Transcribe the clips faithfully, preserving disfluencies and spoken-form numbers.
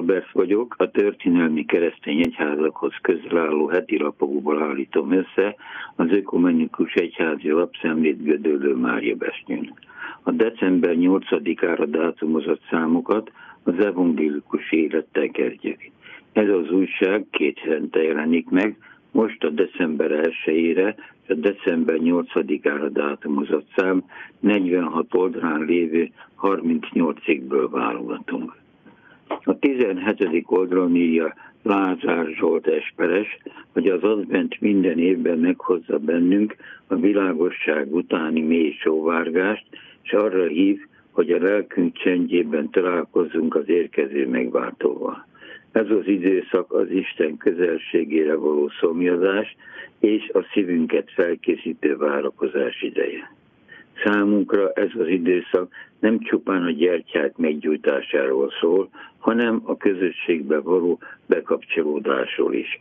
Albert vagyok, a történelmi keresztény egyházakhoz közel álló heti lapokból állítom össze az Ökumenikus Egyházi Lapszemlét Gödöllő Mária Besnyőn. A december nyolcadikára dátumozott számokat az evangélikus élettel kezdjük. Ez az újság két hetente jelenik meg, most a december elsejére, és a december nyolcadikára dátumozott szám negyvenhat oldalán lévő harmincnyolc cikkből válogatunk. A tizenhetedik oldalon írja Lázár Zsolt Esperes, hogy az advent minden évben meghozza bennünk a világosság utáni mély sóvárgást, és arra hív, hogy a lelkünk csendjében találkozzunk az érkező megváltóval. Ez az időszak az Isten közelségére való szomjazás és a szívünket felkészítő várakozás ideje. Számunkra ez az időszak nem csupán a gyertyák meggyújtásáról szól, hanem a közösségbe való bekapcsolódásról is.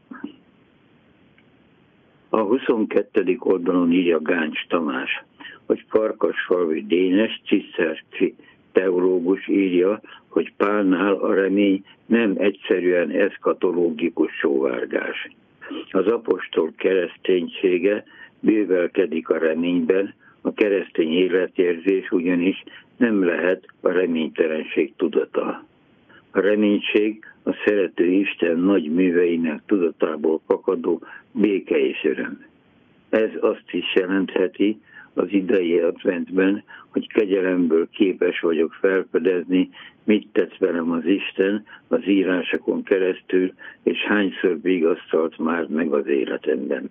A huszonkettedik oldalon írja Gáncs Tamás, hogy Farkasfalvi Dénes ciszterci teológus írja, hogy Pálnál a remény nem egyszerűen eszkatológikus sóvárgás. Az apostol kereszténysége bővelkedik a reményben, a keresztény életérzés ugyanis nem lehet a reménytelenség tudata. A reménység a szerető Isten nagy műveinek tudatából fakadó béke és öröm. Ez azt is jelentheti az idei adventben, hogy kegyelemből képes vagyok felfedezni, mit tett velem az Isten az írásokon keresztül, és hányszor vigasztalt már meg az életemben.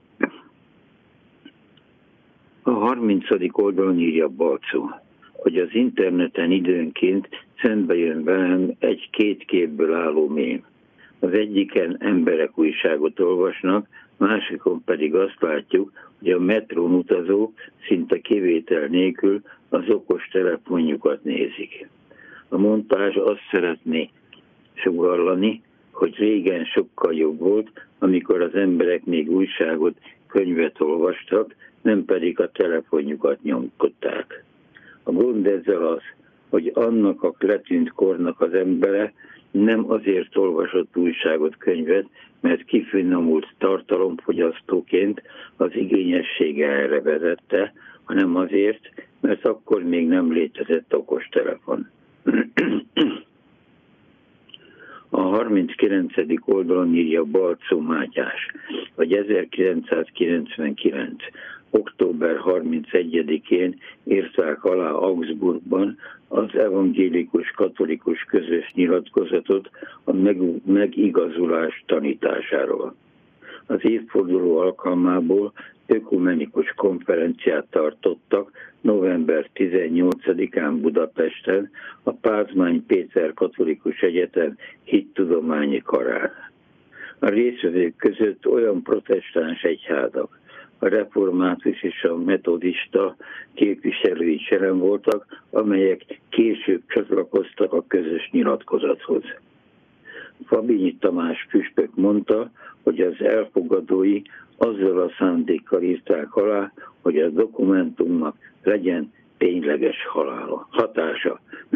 A harmincadik oldalon írja Balczó, hogy az interneten időnként szembe jön velem egy két képből álló mém. Az egyiken emberek újságot olvasnak, másikon pedig azt látjuk, hogy a metrón utazók szinte kivétel nélkül az okos telefonjukat nézik. A montázs azt szeretné sugallani, hogy régen sokkal jobb volt, amikor az emberek még újságot, könyvet olvastak, nem pedig a telefonjukat nyomkodták. A gond ezzel az, hogy annak a letűnt kornak az embere nem azért olvasott újságot, könyvet, mert kifinomult tartalomfogyasztóként az igényessége erre vezette, hanem azért, mert akkor még nem létezett okostelefon. A harminckilencedik oldalon írja Balczó Mátyás, hogy ezerkilencszázkilencvenkilenc. október harmincegyedikén írták alá Augsburgban az evangélikus katolikus közös nyilatkozatot a megigazulás tanításáról. Az évforduló alkalmából ökumenikus konferenciát tartottak november tizennyolcadikán Budapesten a Pázmány Péter Katolikus Egyetem hittudományi karán. A résztvevők között olyan protestáns egyházak, a református és a metodista képviselői sem voltak, amelyek később csatlakoztak a közös nyilatkozathoz. Fabinyi Tamás püspök mondta, hogy az elfogadói azzal a szándékkal írták alá, hogy a dokumentumnak legyen tényleges halála, hatása.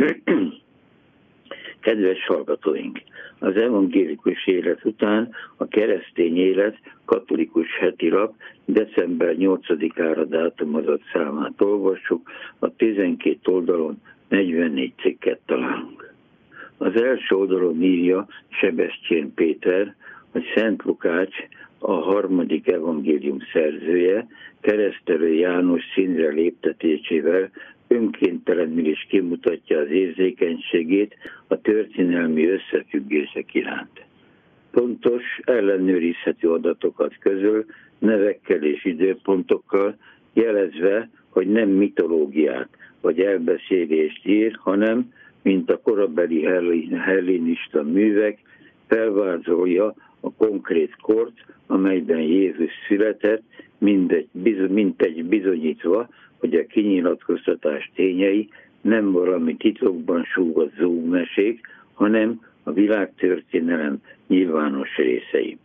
Kedves hallgatóink! Az evangélikus élet után a keresztény élet katolikus heti lap december nyolcadikára dátumozott számát olvassuk, a tizenkét oldalon negyvennégy cikket találunk. Az első oldalon írja Sebestyén Péter, hogy Szent Lukács, a harmadik evangélium szerzője, Keresztelő János színre léptetésével önkéntelenül is kimutatja az érzékenységét a történelmi összefüggések iránt. Pontos, ellenőrizhető adatokat közöl, nevekkel és időpontokkal, jelezve, hogy nem mitológiát vagy elbeszélést ír, hanem, mint a korabeli hellénista művek, felvázolja a konkrét kort, amelyben Jézus született, mindegy, mint egy bizonyítva, hogy a kinyilatkoztatás tényei nem valami titokban súgott zúgmesék, hanem a világtörténelem nyilvános részei.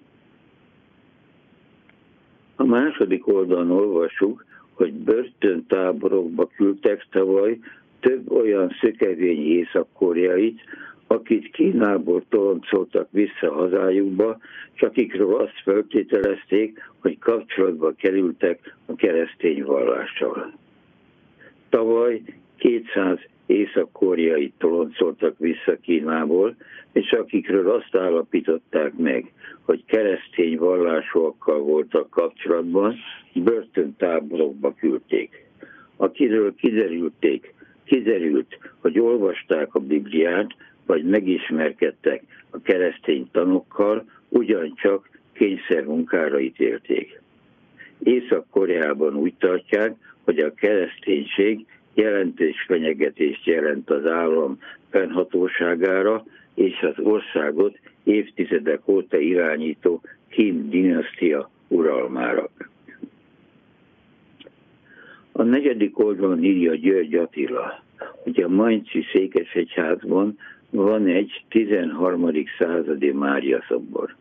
A második oldalon olvasjuk, hogy börtöntáborokba küldtek tavaly több olyan szökevény észak-koreait, akit Kínából toloncoltak vissza hazájukba, és akikről azt feltételezték, hogy kapcsolatba kerültek a keresztény vallással. Tavaly kétszáz észak-koreai toloncoltak vissza Kínából, és akikről azt állapították meg, hogy keresztény vallásúakkal voltak kapcsolatban, börtöntáborokba küldték. Akiről kiderülték, kiderült, hogy olvasták a Bibliát, vagy megismerkedtek a keresztény tanokkal, ugyancsak kényszermunkára ítélték. Észak-Koreában úgy tartják, hogy a kereszténység jelentős fenyegetést jelent az állam fennhatóságára és az országot évtizedek óta irányító Kim dinasztia uralmára. A negyedik oldalon írja György Attila, hogy a Mainzi székesegyházban van egy tizenharmadik századi Mária szobor.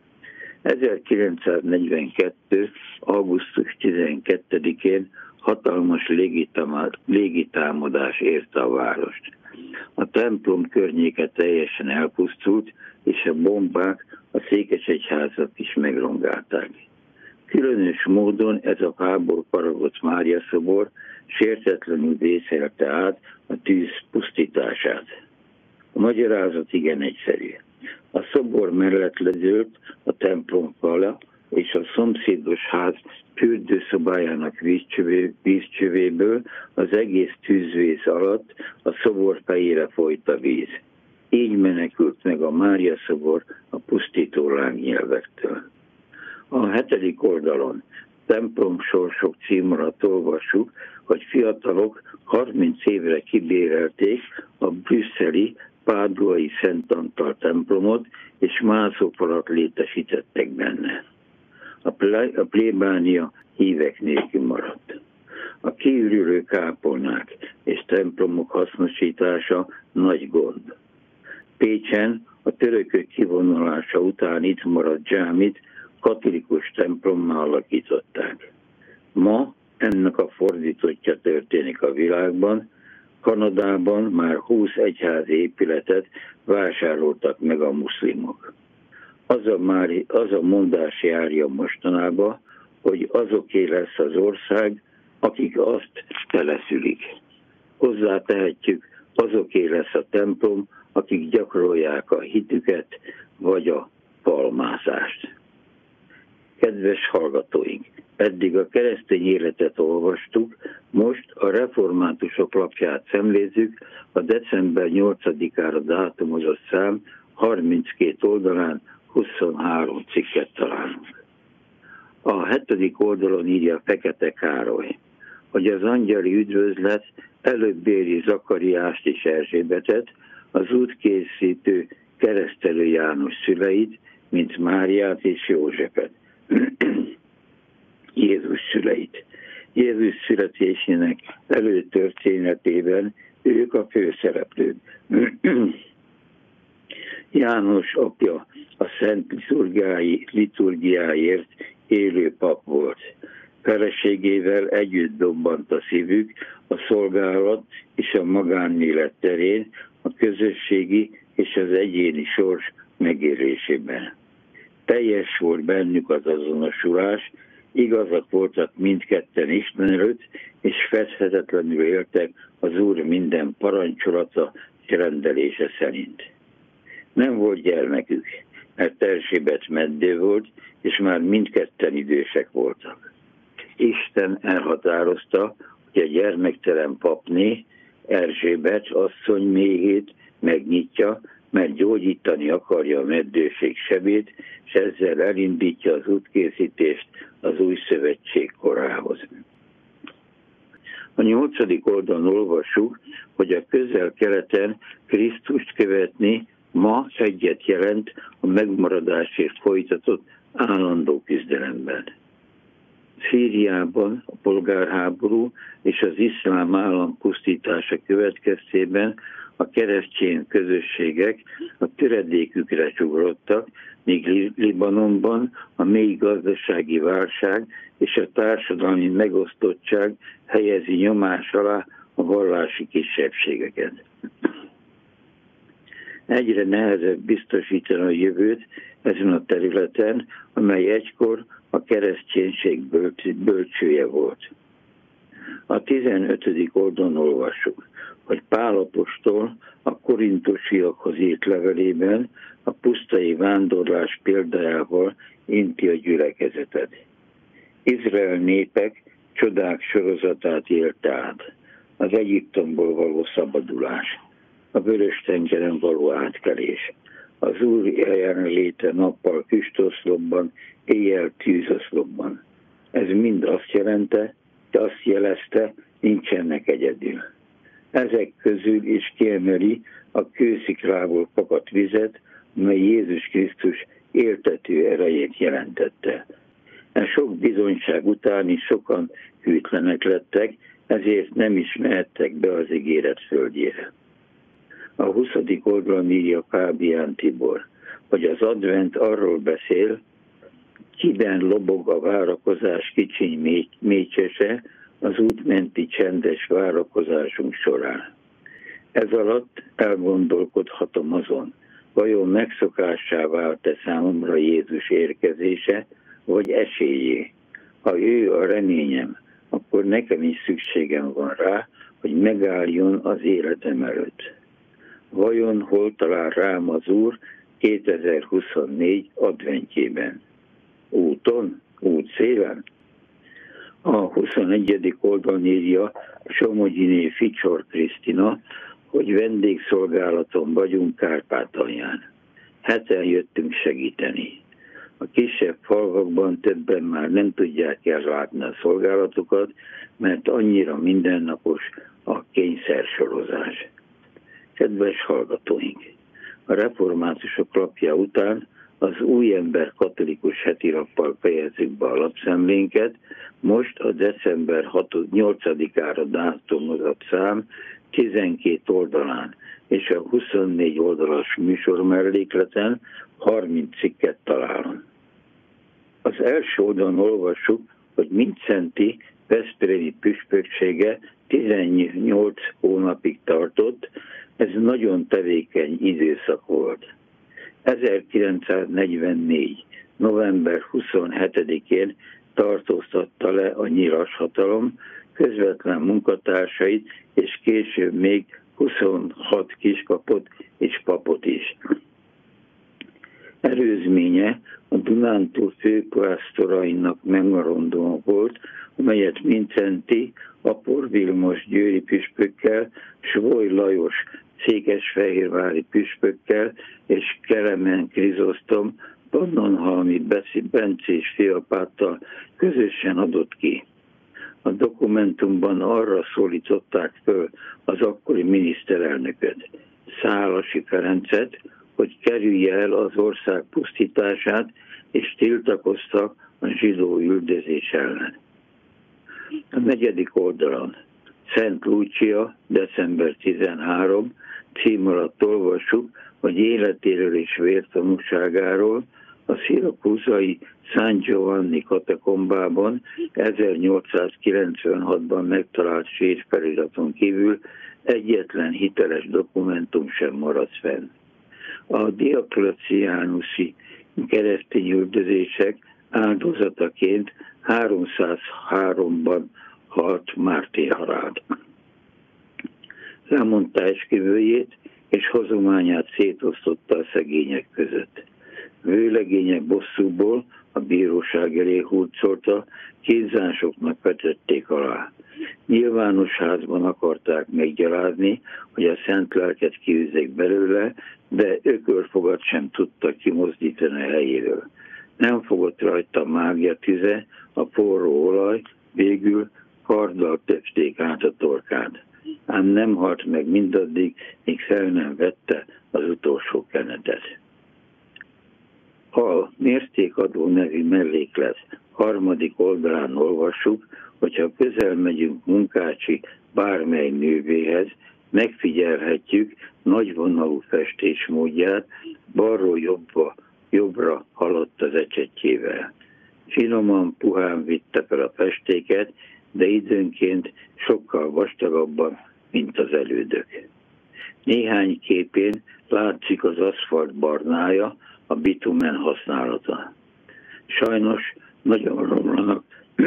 ezerkilencszáznegyvenkettő. augusztus tizenkettedikén hatalmas légitámadás érte a várost. A templom környéke teljesen elpusztult, és a bombák a székesegyházat is megrongálták. Különös módon ez a háború paragott Mária szobor sértetlenül vészelte át a tűz pusztítását. A magyarázat igen egyszerű. A szobor mellett ledőlt a templom fala, és a szomszédos ház fürdőszobájának vízcsövé, vízcsövéből az egész tűzvész alatt a szobor fejére folyt a víz. Így menekült meg a Mária szobor a pusztító lángnyelvektől. A hetedik oldalon templom sorsok cím alatt olvassuk, hogy fiatalok harminc évre kibérelték a brüsszeli Páduai Szent Antal templomot, és mászófalat létesítettek benne. A, ple- a plébánia hívek nélkül maradt. A kiürülő kápolnák és templomok hasznosítása nagy gond. Pécsen a törökök kivonulása után itt maradt dzsámit katolikus templommá alakították. Ma ennek a fordítottja történik a világban. Kanadában már húsz egyházi épületet vásároltak meg a muszlimok. Az a, már, az a mondás járja mostanában, hogy azoké lesz az ország, akik azt teleszülik. Hozzátehetjük, azoké lesz a templom, akik gyakorolják a hitüket, vagy a palmázást. Kedves hallgatóink, eddig a keresztény életet olvastuk, most a reformátusok lapját szemlézzük, a december nyolcadikára dátumozott szám harminckét oldalán huszonhárom cikket találunk. A hetedik oldalon írja Fekete Károly, hogy az angyali üdvözlet előbb éri Zakariást és Erzsébetet, az útkészítő Keresztelő János szüleit, mint Máriát és Józsefet. Jézus szüleit. Jézus születésének előtörténetében ők a főszereplők. János apja a szent liturgiái, liturgiáért élő pap volt. Feleségével együtt dobbant a szívük a szolgálat és a magánélet terén, a közösségi és az egyéni sors megérésében. Teljes volt bennük az azonosulás, igazak voltak mindketten Isten előtt, és fedhetetlenül éltek az Úr minden parancsolata és rendelése szerint. Nem volt gyermekük, mert Erzsébet meddő volt, és már mindketten idősek voltak. Isten elhatározta, hogy a gyermektelen papné Erzsébet asszony méhét megnyitja, mert gyógyítani akarja a meddőség sebét, és ezzel elindítja az útkészítést az új szövetség korához. A nyolcadik oldalon olvassuk, hogy a közel-keleten Krisztust követni ma egyet jelent a megmaradásért folytatott állandó küzdelemben. Szíriában a polgárháború és az iszlám állam pusztítása következtében a keresztény közösségek a töredékükre csugrodtak, míg Libanonban a mély gazdasági válság és a társadalmi megosztottság helyezi nyomás alá a vallási kisebbségeket. Egyre nehezebb biztosítani a jövőt ezen a területen, amely egykor a kereszténység bölcsője volt. A tizenötödik oldalon olvassuk, hogy Pál apostol a korintusiakhoz írt levelében a pusztai vándorlás példájával inti a gyülekezetet. Izrael népek csodák sorozatát élt át. Az Egyiptomból való szabadulás, a Vörös-tengeren való átkelés, az Úr jelenléte nappal füstoszlopban, éjjel tűzoszlopban. Ez mind azt jelente, azt jelezte, nincsenek egyedül. Ezek közül is kiemeli a kősziklából fakadt vizet, mely Jézus Krisztus éltető erejét jelentette. E sok bizonyság után is sokan hűtlenek lettek, ezért nem is mehettek be az ígéret földjére. A huszadik oldalon írja Fábián Tibor, hogy az advent arról beszél, kiben lobog a várakozás kicsiny mécsese az útmenti csendes várakozásunk során. Ez alatt elgondolkodhatom azon, vajon megszokássá vált-e számomra Jézus érkezése, vagy esélyé. Ha ő a reményem, akkor nekem is szükségem van rá, hogy megálljon az életem előtt. Vajon hol talál rám az Úr kétezer-huszonnégy adventjében? Úton? Útszélen? A huszonegyedik oldalon írja Somogyiné Ficsor Krisztina, hogy vendégszolgálaton vagyunk Kárpátalján. Heten jöttünk segíteni. A kisebb falvakban többen már nem tudják ellátni a szolgálatokat, mert annyira mindennapos a kényszersorozás. Kedves hallgatóink! A reformátusok lapja után az Új Ember katolikus hetilappal fejezzük be a lapszemlénket, most a december nyolcadikára dátumozott szám tizenkét oldalán és a huszonnégy oldalas műsor mellékleten harminc cikket találunk. Az első oldalon olvassuk, hogy Mindszenty veszprémi püspöksége tizennyolc hónapig tartott, ez nagyon tevékeny időszak volt. ezerkilencszáznegyvennégy. november huszonhetedikén tartóztatta le a nyilas hatalom közvetlen munkatársait, és később még huszonhat kiskapot és papot is. Előzménye a Dunántúl főpásztorainak memoranduma volt, amelyet Mindszenty Apor Vilmos győri püspökkel, Svoly Lajos székesfehérvári püspökkel és Kelemen Krizosztom Pannonhalmi bencés fiapáttal közösen adott ki. A dokumentumban arra szólították föl az akkori miniszterelnököt, Szálasi Ferencet, hogy kerülje el az ország pusztítását, és tiltakoztak a zsidó üldözés ellen. A negyedik oldalon Szent Lúcia, december tizenharmadika cím alatt olvassuk, hogy életéről és vértanúságáról a szirakúzai San Giovanni katakombában ezernyolcszázkilencvenhatban megtalált sírfeliraton kívül egyetlen hiteles dokumentum sem maradt fenn. A Diocletianuszi keresztény üldözések áldozataként háromszázháromban halt mártírhalált. Lemondta esküvőjét, és hozományát szétosztotta a szegények között. Vőlegénye bosszúból a bíróság elé hurcolta, kínzásoknak vetették alá. Nyilvános házban akarták meggyalázni, hogy a szent lelket kiűzzék belőle, de ökölfogat sem tudta kimozdítani a helyéről. Nem fogott rajta mágia tüze, a forró olaj, végül karddal töpték át a torkát. Ám nem halt meg mindaddig, míg fel nem vette az utolsó kenetet. A mértékadó nevű melléklet harmadik oldalán olvassuk, hogyha közel megyünk Munkácsi bármely művéhez, megfigyelhetjük nagyvonalú festésmódját, balról jobbra, jobbra haladt az ecsetjével. Finoman, puhán vitte fel a festéket, de időnként sokkal vastagabban, mint az elődök. Néhány képén látszik az aszfalt barnája, a bitumen használata. Sajnos nagyon romlanak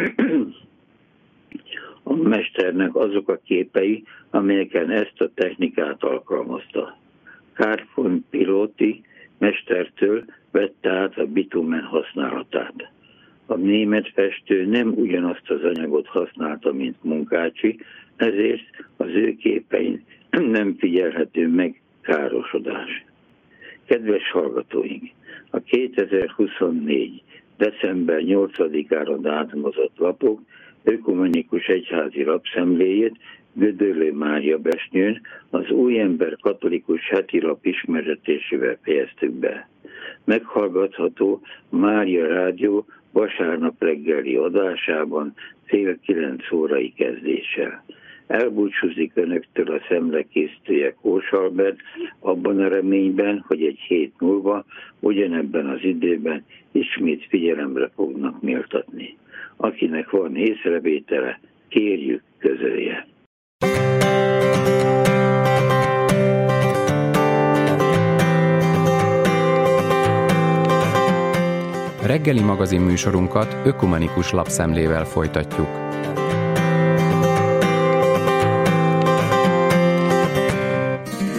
a mesternek azok a képei, amelyeken ezt a technikát alkalmazta. Carl Piloti mestertől vette át a bitumen használatát. A német festő nem ugyanazt az anyagot használta, mint Munkácsi, ezért az ő képein nem figyelhető meg károsodás. Kedves hallgatóink! A kétezer-huszonnégy. december nyolcadikára dátumozott lapok ökumenikus egyházi lapszemléjét Gödöllő Mária Besnyőn az Újember katolikus hetilap ismertetésével fejeztük be. Meghallgatható Mária Rádió vasárnap reggeli adásában fél kilenc órai kezdéssel. Elbúcsúzik önöktől a szemlekészítője Kós Albert, abban a reményben, hogy egy hét múlva, ugyanebben az időben ismét figyelemre fognak méltatni. Akinek van észrevétele, kérjük, közölje. Reggeli magazin műsorunkat ökumenikus lapszemlével folytatjuk.